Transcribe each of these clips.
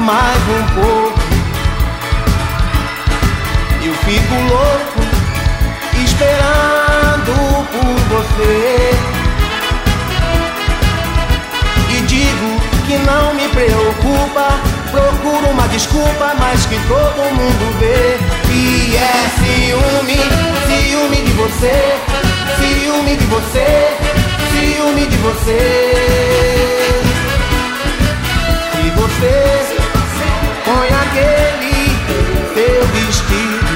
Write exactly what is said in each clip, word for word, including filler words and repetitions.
mais um pouco. Eu fico louco esperando por você e digo que não me preocupa. Procuro uma desculpa, mas que todo mundo vê. E é ciúme, ciúme de você, ciúme de você, ciúme de você. E você põe aquele teu vestido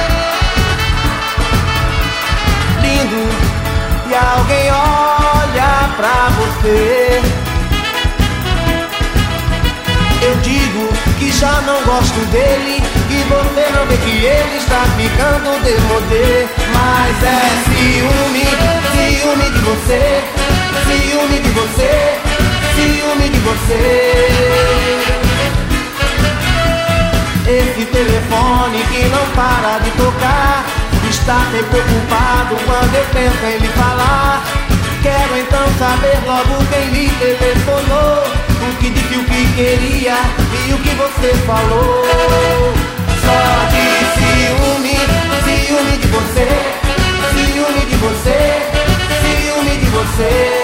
lindo e alguém olha pra você. Eu digo que já não gosto dele e você não vê que ele está ficando demodê. Mas é ciúme, ciúme de você, ciúme de você, ciúme de você. Esse telefone que não para de tocar está sempre ocupado quando eu penso em lhe falar. Quero então saber logo quem lhe telefonou, o que disse, o que queria e o que você falou. Só de ciúme, ciúme de você, ciúme de você, ciúme de você.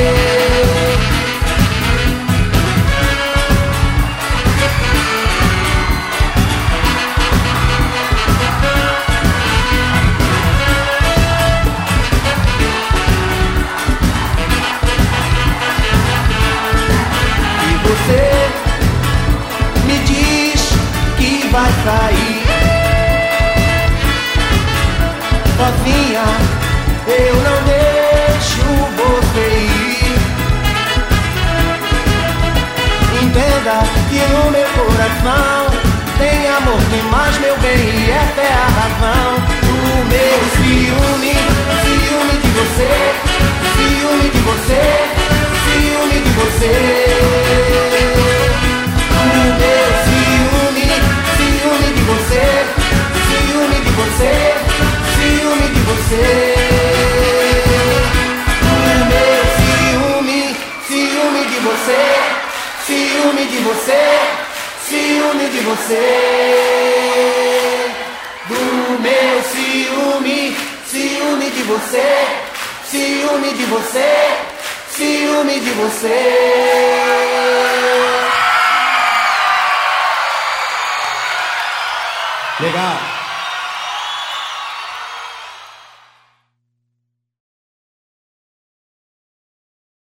Você me diz que vai sair sozinha, eu não deixo você ir. Entenda que no meu coração tem amor demais, meu bem, e essa é a razão do meu ciúme, ciúme de você, ciúme de você, ciúme de você. Ciúme de você, ciúme de você, do meu ciúme, ciúme de você, ciúme de você, ciúme de você. Legal.